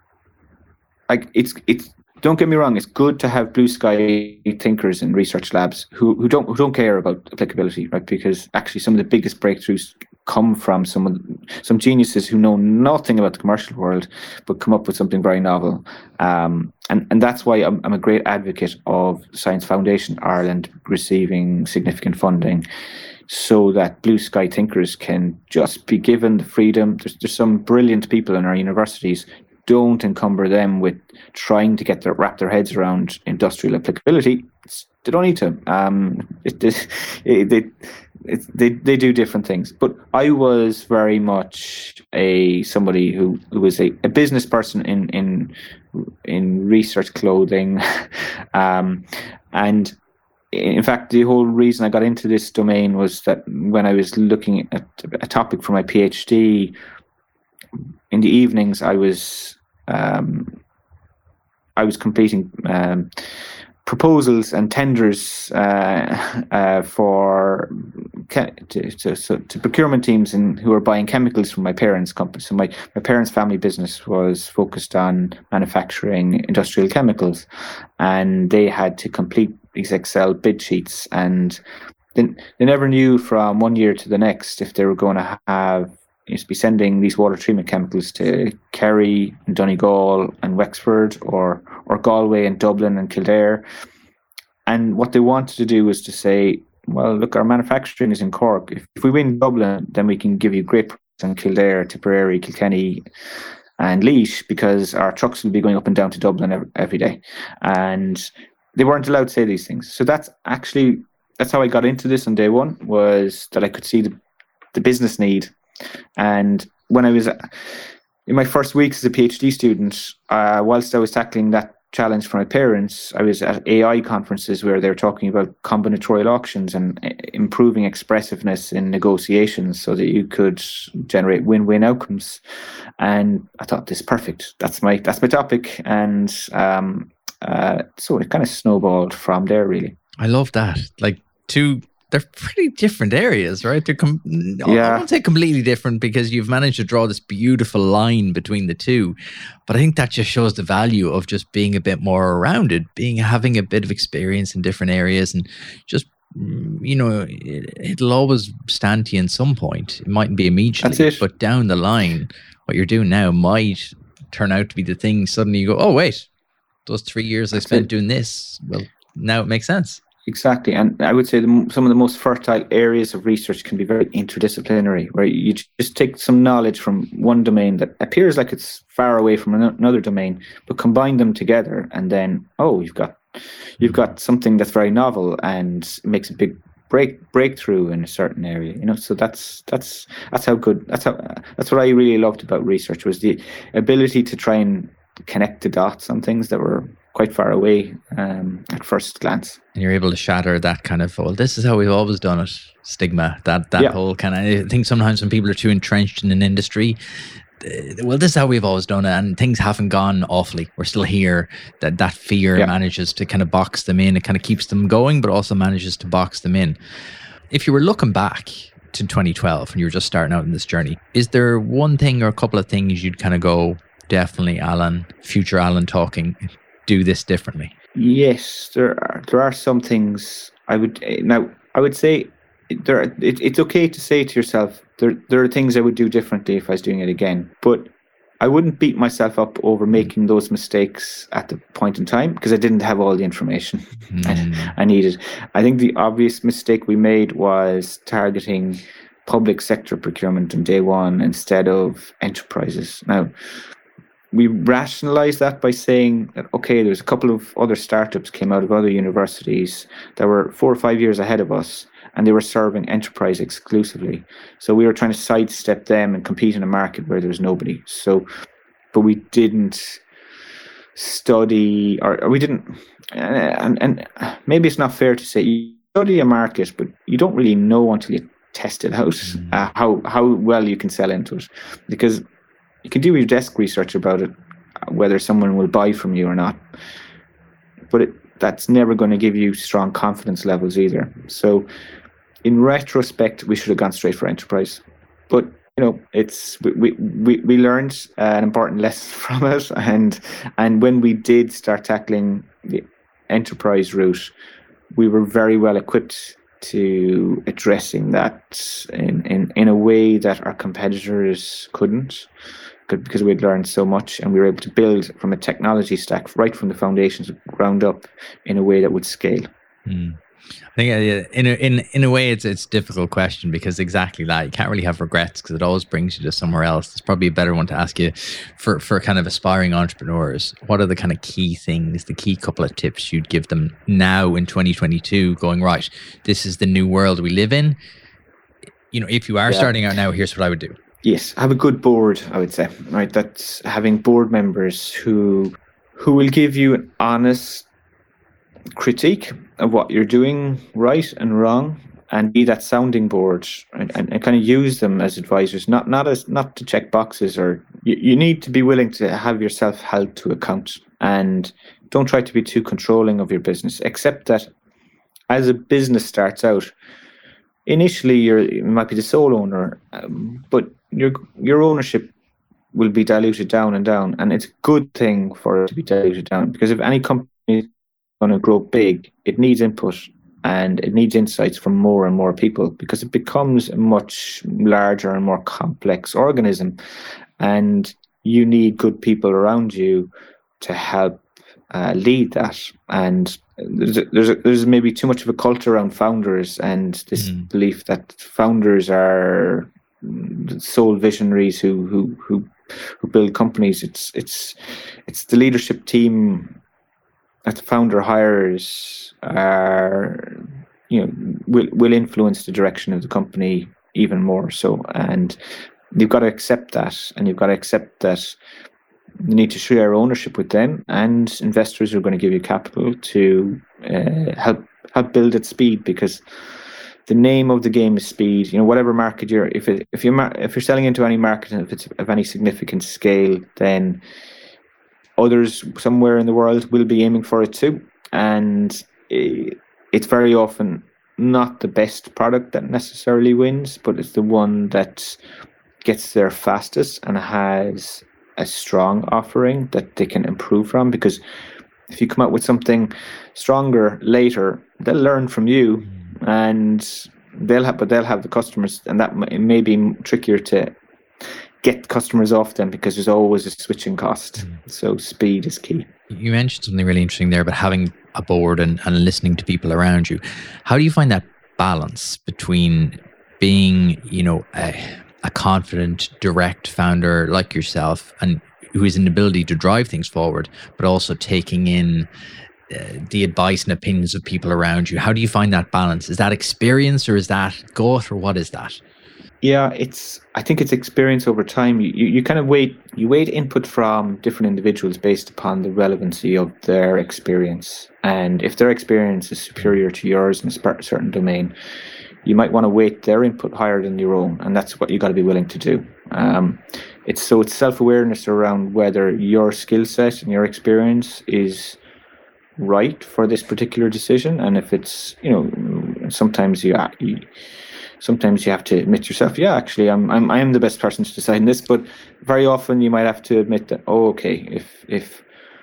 like it's it's don't get me wrong, it's good to have blue sky thinkers in research labs who who don't who don't care about applicability, right? Because actually some of the biggest breakthroughs come from some some geniuses who know nothing about the commercial world but come up with something very novel. Um, and and that's why I'm I'm a great advocate of Science Foundation Ireland receiving significant funding, so that blue sky thinkers can just be given the freedom. There's, there's some brilliant people in our universities. Don't encumber them with trying to get their wrap their heads around industrial applicability. It's, they don't need to. Um, it, it, it, it, it, they they do different things. But I was very much a somebody who, who was a, a business person in in in research clothing, um, and. In fact, the whole reason I got into this domain was that when I was looking at a topic for my PhD, in the evenings I was um, I was completing um, proposals and tenders uh, uh, for to, to, so, to procurement teams in, who were buying chemicals from my parents' company. So my, my parents' family business was focused on manufacturing industrial chemicals, and they had to complete these Excel bid sheets, and they, they never knew from one year to the next if they were going to have used to be sending these water treatment chemicals to Kerry and Donegal and Wexford, or or Galway and Dublin and Kildare. And what they wanted to do was to say, well, look, our manufacturing is in Cork. If, if we win Dublin, then we can give you great products in Kildare, Tipperary, Kilkenny, and Laois, because our trucks will be going up and down to Dublin every, every day. And they weren't allowed to say these things. So that's actually, that's how I got into this on day one, was that I could see the, the business need. And when I was in my first weeks as a PhD student, uh, whilst I was tackling that challenge for my parents, I was at A I conferences where they were talking about combinatorial auctions and improving expressiveness in negotiations so that you could generate win-win outcomes. And I thought, this is perfect. That's my that's my topic. And um, uh, so it kind of snowballed from there, really. I love that. Like, two, they're pretty different areas, right? They're com- yeah. I won't say completely different, because you've managed to draw this beautiful line between the two. But I think that just shows the value of just being a bit more rounded, being having a bit of experience in different areas, and just, you know, it, it'll always stand to you in some point. It mightn't be immediately, but down the line, what you're doing now might turn out to be the thing. Suddenly you go, oh, wait, those three years I spent doing this, well, now it makes sense. Exactly. And I would say the, some of the most fertile areas of research can be very interdisciplinary, where you just take some knowledge from one domain that appears like it's far away from another domain, but combine them together, and then, oh, you've got you've got something that's very novel and makes a big break breakthrough in a certain area. You know, so that's that's that's how good that's how that's what I really loved about research, was the ability to try and connect the dots on things that were quite far away um, at first glance. And you're able to shatter that kind of, well, this is how we've always done it stigma, that that yeah. whole kind of, I think sometimes when people are too entrenched in an industry, well, this is how we've always done it, and things haven't gone awfully. We're still here. That that fear yeah. manages to kind of box them in. It kind of keeps them going, but also manages to box them in. If you were looking back to twenty twelve and you were just starting out in this journey, is there one thing or a couple of things you'd kind of go, definitely Alan, future Alan talking, do this differently? Yes, there are there are some things I would now I would say there are, it, it's okay to say to yourself there there are things I would do differently if I was doing it again, but I wouldn't beat myself up over making those mistakes at the point in time, because I didn't have all the information mm. I, I needed. I think the obvious mistake we made was targeting public sector procurement on day one instead of enterprises. Now, we rationalized that by saying that, okay, there's a couple of other startups came out of other universities that were four or five years ahead of us, and they were serving enterprise exclusively. So we were trying to sidestep them and compete in a market where there's nobody. So, but we didn't study, or, or we didn't, and, and maybe it's not fair to say you study a market, but you don't really know until you test it out, mm. uh, how, how well you can sell into it. Because you can do your desk research about it, whether someone will buy from you or not. But it, that's never going to give you strong confidence levels either. So in retrospect, we should have gone straight for enterprise. But, you know, it's we we, we learned an important lesson from it. And, and when we did start tackling the enterprise route, we were very well equipped to addressing that in, in, in a way that our competitors couldn't, because we'd learned so much, and we were able to build from a technology stack right from the foundations ground up in a way that would scale. Mm. I think uh, in a, in in a way it's it's a difficult question, because exactly that, you can't really have regrets, because it always brings you to somewhere else. It's probably a better one to ask you for for kind of aspiring entrepreneurs. What are the kind of key things, the key couple of tips you'd give them now in twenty twenty-two, going, right, this is the new world we live in. You know, if you are yeah. starting out now, here's what I would do. Yes, have a good board, I would say. Right, that's having board members who who will give you an honest critique of what you're doing right and wrong, and be that sounding board, and, and, and kind of use them as advisors, not not as not to check boxes, or you, you need to be willing to have yourself held to account, and don't try to be too controlling of your business, except that as a business starts out, initially you're you might be the sole owner, um, but your your ownership will be diluted down and down, and it's a good thing for it to be diluted down, because if any company is going to grow big, it needs input, and it needs insights from more and more people because it becomes a much larger and more complex organism, and you need good people around you to help uh, lead that. And there's a, there's a, there's maybe too much of a culture around founders and this mm. belief that founders are sole visionaries who who who who build companies. It's it's it's the leadership team that the founder hires are, you know, will will influence the direction of the company even more so. And you've got to accept that, and you've got to accept that you need to share ownership with them, and investors are going to give you capital to uh, help help build at speed, because the name of the game is speed. You know, whatever market you're, if it, if you're if you're selling into any market, and if it's of any significant scale, then others somewhere in the world will be aiming for it too. And it, it's very often not the best product that necessarily wins, but it's the one that gets there fastest and has a strong offering that they can improve from. Because if you come out with something stronger later, they'll learn from you, and they'll have, but they'll have the customers, and that it may be trickier to get customers off them because there's always a switching cost. Mm. So speed is key. You mentioned something really interesting there about having a board and, and listening to people around you. How do you find that balance between being, you know, a, a confident, direct founder like yourself, and who has an ability to drive things forward, but also taking in uh, the advice and opinions of people around you? How do you find that balance? Is that experience, or is that gut, or what is that? Yeah, it's. I think it's experience over time. You, you you kind of wait. You wait input from different individuals based upon the relevancy of their experience, and if their experience is superior to yours in a certain domain, you might want to weight their input higher than your own, and that's what you got to be willing to do. Um, it's so it's self-awareness around whether your skill set and your experience is right for this particular decision, and if it's, you know, sometimes you. you Sometimes you have to admit yourself, yeah, actually, I'm I'm I am the best person to decide this. But very often you might have to admit that, oh, okay, if if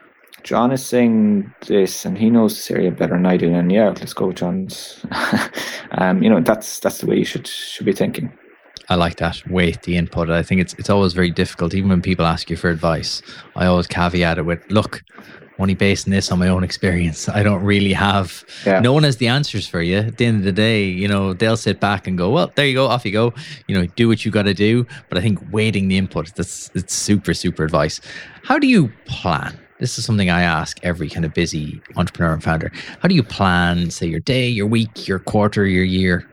John is saying this and he knows this area better than I do, then yeah, let's go with John's. um, you know, that's that's the way you should should be thinking. I like that. Weight the input. I think it's it's always very difficult, even when people ask you for advice. I always caveat it with, look, I'm only basing this on my own experience. I don't really have, yeah. no one has the answers for you. At the end of the day, you know, they'll sit back and go, well, there you go, off you go. You know, do what you got to do. But I think weighting the input, that's it's super, super advice. How do you plan? This is something I ask every kind of busy entrepreneur and founder. How do you plan, say, your day, your week, your quarter, your year?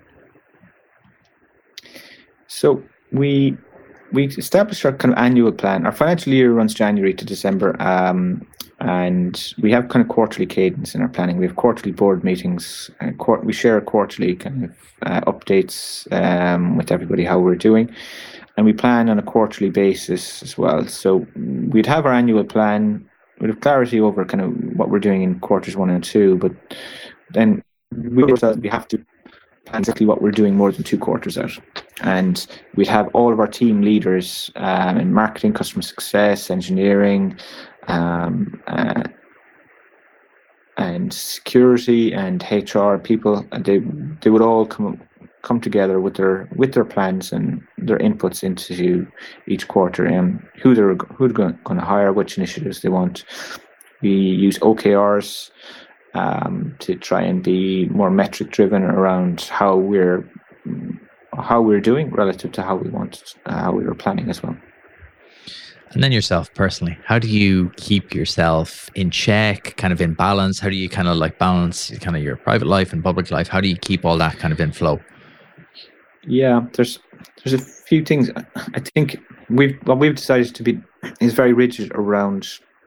So we we established our kind of annual plan. Our financial year runs January to December, um, and we have kind of quarterly cadence in our planning. We have quarterly board meetings. Uh, quart- we share quarterly kind of uh, updates um, with everybody how we're doing, and we plan on a quarterly basis as well. So we'd have our annual plan. We'd have clarity over kind of what we're doing in quarters one and two, but then we we have to plan exactly what we're doing more than two quarters out. And we'd have all of our team leaders um, in marketing, customer success, engineering, um, uh, and security and H R people. And they they would all come come together with their with their plans and their inputs into each quarter, and who they're who they're going to hire, which initiatives they want. We use O K Rs um, to try and be more metric driven around how we're how we're doing relative to how we want uh, how we were planning as well. And then yourself personally, how do you keep yourself in check, kind of in balance? How do you kind of like balance kind of your private life and public life? How do you keep all that kind of in flow? Yeah, there's there's a few things. I think we've what we've decided to be is very rigid around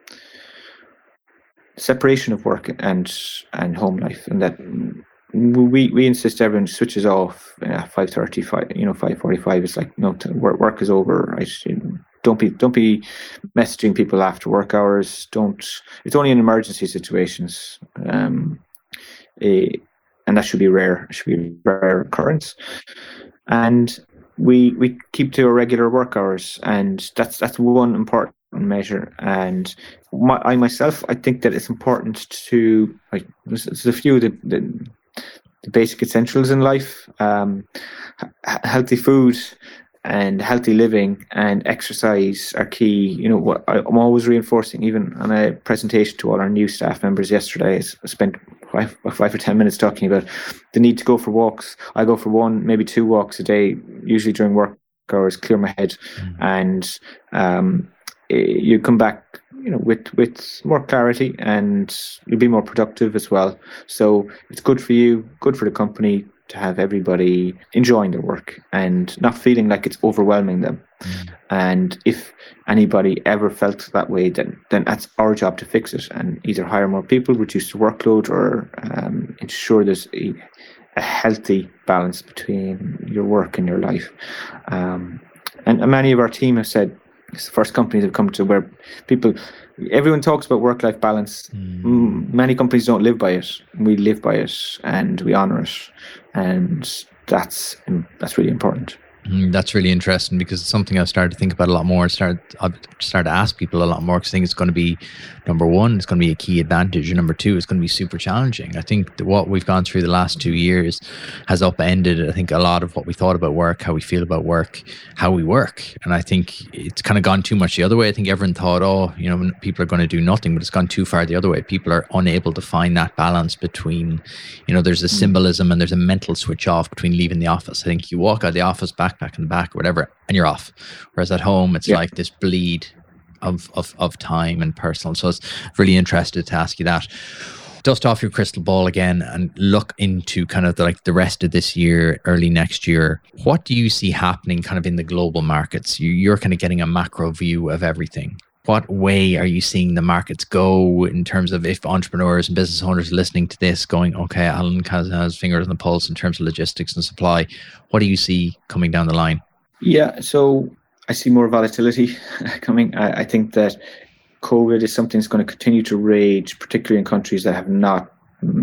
separation of work and and home life, and that we we insist everyone switches off at five thirty, you know, five forty-five. It's like, no, work work is over. Right? Don't be don't be messaging people after work hours. Don't. It's only in emergency situations, um, a, and that should be rare. It should be a rare occurrence. And we we keep to our regular work hours, and that's that's one important measure. And my, I myself, I think that it's important to like. There's, there's a few that, that the basic essentials in life. Um, h- healthy food and healthy living and exercise are key. You know, what I- I'm always reinforcing, even on a presentation to all our new staff members yesterday, I spent five, five or ten minutes talking about the need to go for walks. I go for one, maybe two walks a day, usually during work hours, clear my head, mm. and um, you come back, you know, with with more clarity, and you'll be more productive as well. So it's good for you, good for the company to have everybody enjoying their work and not feeling like it's overwhelming them. Mm. And if anybody ever felt that way, then then that's our job to fix it and either hire more people, reduce the workload, or um, ensure there's a, a healthy balance between your work and your life. Um, and, and many of our team have said, it's the first companies have come to where people, everyone talks about work-life balance. Mm. Many companies don't live by it. We live by it and we honor it, and that's that's really important. Mm, that's really interesting, because it's something I've started to think about a lot more. Start, I've started to ask people a lot more, because I think it's going to be, number one, it's going to be a key advantage, and number two, it's going to be super challenging. I think that what we've gone through the last two years has upended, I think, a lot of what we thought about work, how we feel about work, how we work. And I think it's kind of gone too much the other way. I think everyone thought, oh, you know, people are going to do nothing, but it's gone too far the other way. People are unable to find that balance between, you know, there's a symbolism and there's a mental switch off between leaving the office. I think you walk out of the office, back back in the back or whatever, and you're off. Whereas at home, it's yeah. like this bleed of, of of time and personal. So it's really interested to ask you that. Dust off your crystal ball again and look into kind of the, like the rest of this year, early next year. What do you see happening kind of in the global markets? You, you're kind of getting a macro view of everything. What way are you seeing the markets go in terms of, if entrepreneurs and business owners listening to this going, okay, Alan has, has fingers on the pulse in terms of logistics and supply. What do you see coming down the line? Yeah, so I see more volatility coming. I, I think that COVID is something that's going to continue to rage, particularly in countries that have not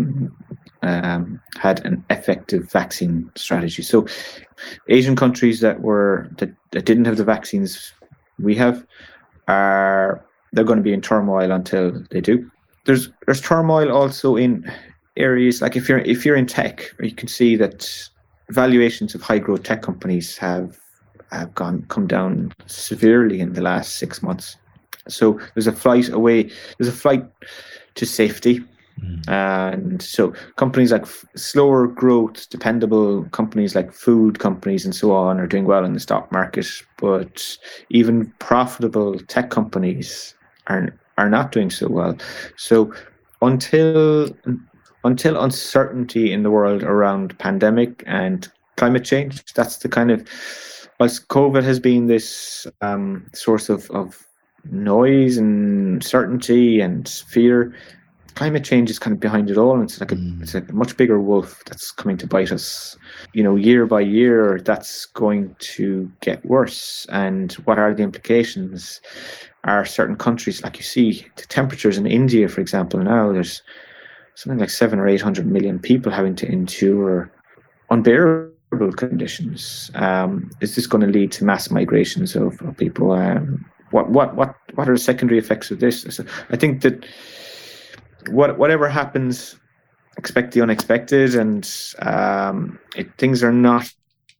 um, had an effective vaccine strategy. So Asian countries that were that, that didn't have the vaccines we have, are they're going to be in turmoil until they do. There's there's turmoil also in areas like if you're if you're in tech, you can see that valuations of high growth tech companies have have gone come down severely in the last six months. So there's a flight away. There's a flight to safety. And so companies like f- slower growth, dependable companies like food companies and so on are doing well in the stock market, but even profitable tech companies are are not doing so well. So until until uncertainty in the world around pandemic and climate change, that's the kind of, whilst COVID has been this um, source of, of noise and certainty and fear, climate change is kind of behind it all, and it's like a, mm. it's a much bigger wolf that's coming to bite us. You know, year by year, that's going to get worse. And what are the implications? Are certain countries, like you see, the temperatures in India, for example, now there's something like seven or eight hundred million people having to endure unbearable conditions. Um, is this going to lead to mass migrations of, of people? Um, what what what what are the secondary effects of this? So I think that. What whatever happens, expect the unexpected, and um, it, things are not.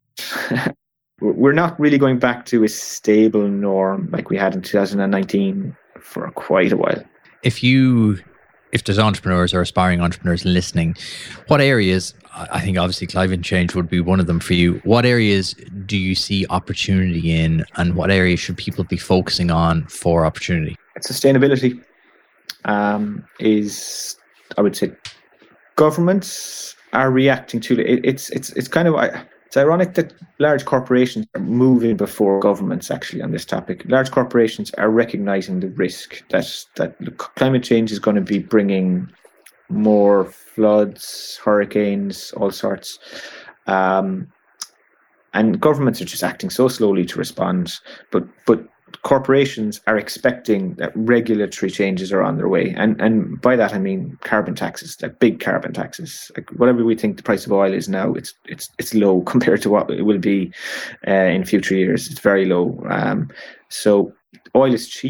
We're not really going back to a stable norm like we had in two thousand nineteen for quite a while. If you, if there's entrepreneurs or aspiring entrepreneurs listening, what areas? I think obviously climate change would be one of them for you. What areas do you see opportunity in, and what areas should people be focusing on for opportunity? Sustainability. Um, is I would say governments are reacting to it. It's it's it's kind of it's ironic that large corporations are moving before governments actually on this topic. Large corporations are recognizing the risk that that climate change is going to be bringing more floods, hurricanes, all sorts, um, and governments are just acting so slowly to respond. But but. Corporations are expecting that regulatory changes are on their way, and and by that I mean carbon taxes, like big carbon taxes. Like whatever we think the price of oil is now, it's it's it's low compared to what it will be uh, in future years. It's very low. Um, so oil is cheap.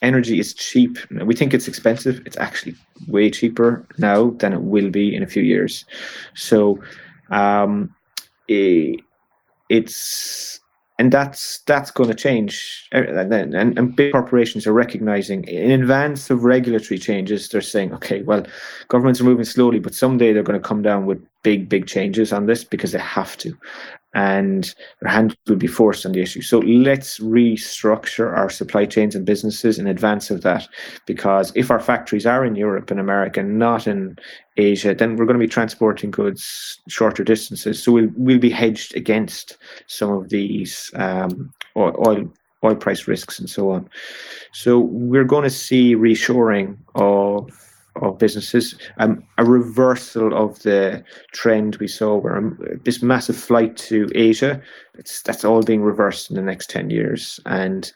energy is cheap. We think it's expensive. It's actually way cheaper now than it will be in a few years. So um, it, it's and that's that's going to change. And, and, and big corporations are recognizing in advance of regulatory changes. They're saying, okay, well, governments are moving slowly, but someday they're going to come down with big, big changes on this because they have to. And their hand will be forced on the issue. So let's restructure our supply chains and businesses in advance of that. Because if our factories are in Europe and America, not in Asia, then we're going to be transporting goods shorter distances. So we'll we'll be hedged against some of these um, oil oil price risks and so on. So we're going to see reshoring of. of businesses, um, a reversal of the trend we saw where um, this massive flight to Asia, it's that's all being reversed in the next ten years. And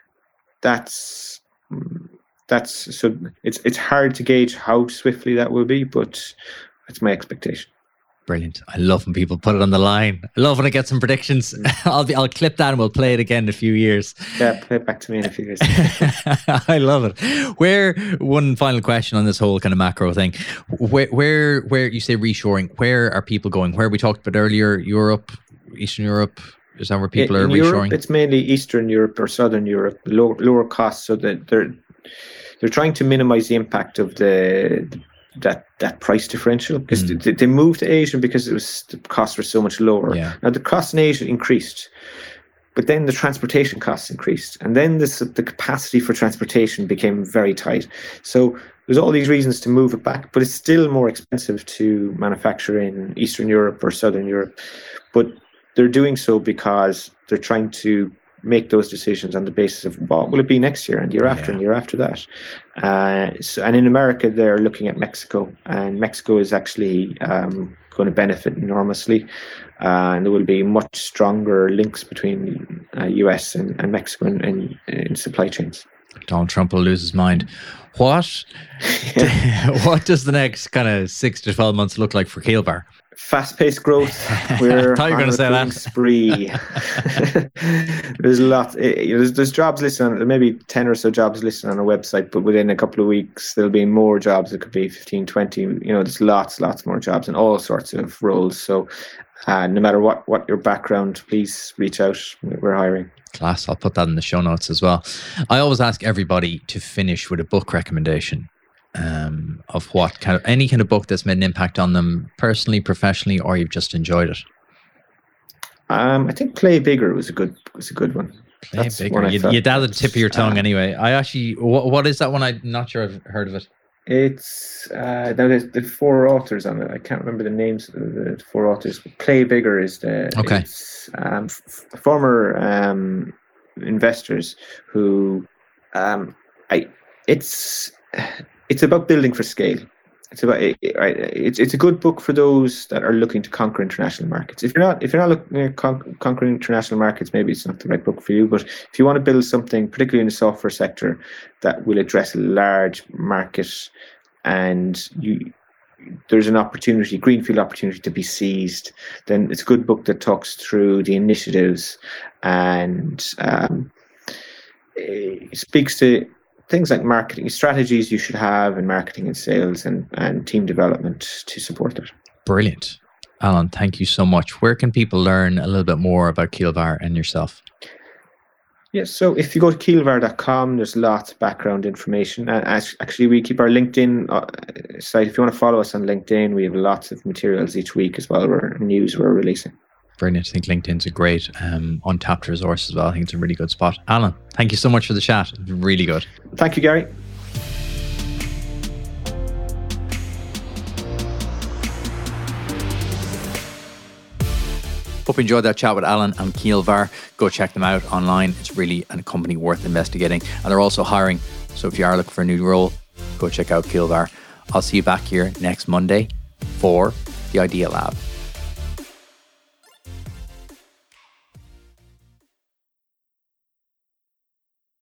that's that's so it's it's hard to gauge how swiftly that will be, but that's my expectation. Brilliant. I love when people put it on the line. I love when I get some predictions. I'll be, I'll clip that and we'll play it again in a few years. Yeah, play it back to me in a few years. I love it. Where, one final question on this whole kind of macro thing. Where, where, where you say reshoring, where are people going? Where we talked about earlier, Europe, Eastern Europe, is that where people in, are in reshoring? Europe, it's mainly Eastern Europe or Southern Europe, lower, lower costs, so that they're, they're trying to minimize the impact of the, the that that price differential, because mm. they, they moved to Asia because it was the costs were so much lower. Yeah. Now the costs in Asia increased, but then the transportation costs increased, and then this, the capacity for transportation became very tight. So there's all these reasons to move it back, but it's still more expensive to manufacture in Eastern Europe or Southern Europe. But they're doing so because they're trying to make those decisions on the basis of what will it be next year and the year after yeah. and the year after that. Uh, so, and in America, they're looking at Mexico, and Mexico is actually um, going to benefit enormously. Uh, and there will be much stronger links between uh, U S and, and Mexico in, in, in supply chains. Donald Trump will lose his mind. What, yeah. what does the next kind of six to twelve months look like for Keelvar? Fast-paced growth. We're I thought you were going to say that. Spree. There's a lot. There's, there's jobs listed on, maybe ten or so jobs listed on our website, but within a couple of weeks there'll be more jobs. It could be fifteen, twenty. You know, there's lots, lots more jobs in all sorts of roles. So, uh, no matter what what your background, please reach out. We're hiring. Class. I'll put that in the show notes as well. I always ask everybody to finish with a book recommendation. Um, of what kind of any kind of book that's made an impact on them personally, professionally, or you've just enjoyed it. Um, I think Play Bigger was a good was a good one. Play that's Bigger. You, you had the tip of your tongue uh, anyway. I actually, what what is that one? I'm not sure I've heard of it. It's uh, now there's the four authors on it. I can't remember the names of the four authors. But Play Bigger is the okay. It's, um, f- former um, investors who um, I it's. It's about building for scale. It's about it's it's a good book for those that are looking to conquer international markets. If you're not if you're not looking at con- conquering international markets, maybe it's not the right book for you. But if you want to build something, particularly in the software sector, that will address a large market, and you there's an opportunity, greenfield opportunity to be seized, then it's a good book that talks through the initiatives and um, it speaks to things like marketing strategies you should have in marketing and sales and, and team development to support that. Brilliant. Alan, thank you so much. Where can people learn a little bit more about Keelvar and yourself? Yes, so if you go to keelvar dot com, there's lots of background information. And actually, we keep our LinkedIn site. If you want to follow us on LinkedIn, we have lots of materials each week as well, where news we're releasing. Brilliant. I think LinkedIn's a great um, untapped resource as well. I think it's a really good spot. Alan, thank you so much for the chat. It's really good. Thank you, Gary. Hope you enjoyed that chat with Alan and Keelvar. Go check them out online. It's really a company worth investigating. And they're also hiring. So if you are looking for a new role, go check out Keelvar. I'll see you back here next Monday for the Idea Lab.